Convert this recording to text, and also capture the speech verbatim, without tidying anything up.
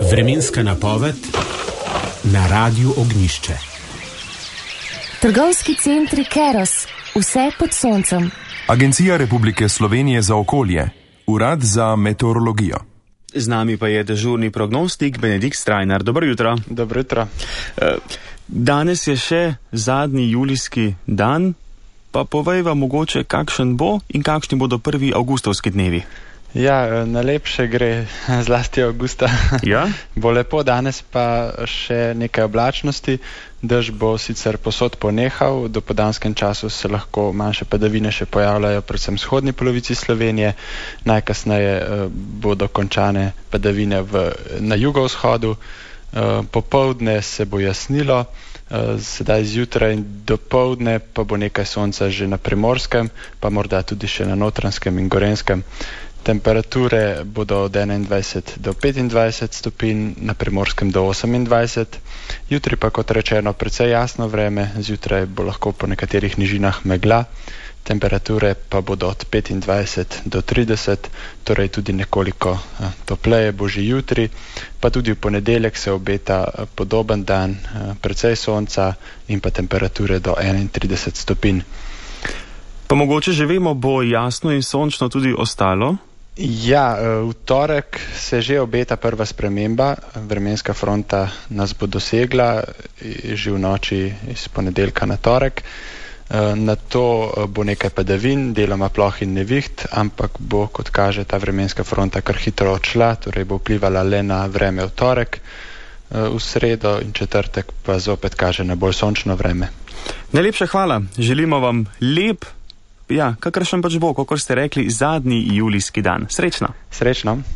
Vremenska napoved na Radiu Ognjišče. Trgovski centri Keros, vse pod soncem. Agencija Republike Slovenije za okolje, Urad za meteorologijo. Z nami pa je dežurni prognostik Benedikt Strajnar. Dobro jutro. Dobro jutro. Danes je še zadnji julijski dan, pa povejva mogoče, kakšen bo in kakšni bodo prvi avgustovski dnevi. Ja, najlepše gre zlasti avgusta. Ja? Bo lepo, danes pa še nekaj oblačnosti. Dež bo sicer posod ponehal, v dopoldanskem času se lahko manjše padavine še pojavljajo, predvsem v vzhodni polovici Slovenije. Najkasneje eh, bodo končane padavine v, na jugovzhodu. Eh, popoldne se bo jasnilo, eh, sedaj zjutraj in dopoldne pa bo nekaj sonca že na Primorskem, pa morda tudi še na Notranjskem in Gorenjskem. Temperature bodo od enaindvajset do petindvajset stopinj, na Primorskem do osemindvajset. Jutri pa, kot rečeno, precej jasno vreme, zjutraj bo lahko po nekaterih nižinah megla. Temperature pa bodo od petindvajset do trideset, torej tudi nekoliko eh, topleje bo že jutri. Pa tudi v ponedeljek se obeta eh, podoben dan, eh, precej sonca in pa temperature do enaintrideset stopinj. Pa mogoče že vemo, bo jasno in sončno tudi ostalo? Ja, v torek se že obeta prva sprememba, vremenska fronta nas bo dosegla že v noči iz ponedeljka na torek. Na to bo nekaj padavin, deloma ploh in neviht, ampak bo, kot kaže, ta vremenska fronta kar hitro odšla, torej bo vplivala le na vreme v torek, v sredo in četrtek pa zopet kaže na bolj sončno vreme. Najlepša hvala, želimo vam lep, ja, kakršen pač bo, kakor ste rekli, zadnji julijski dan. Srečno. Srečno.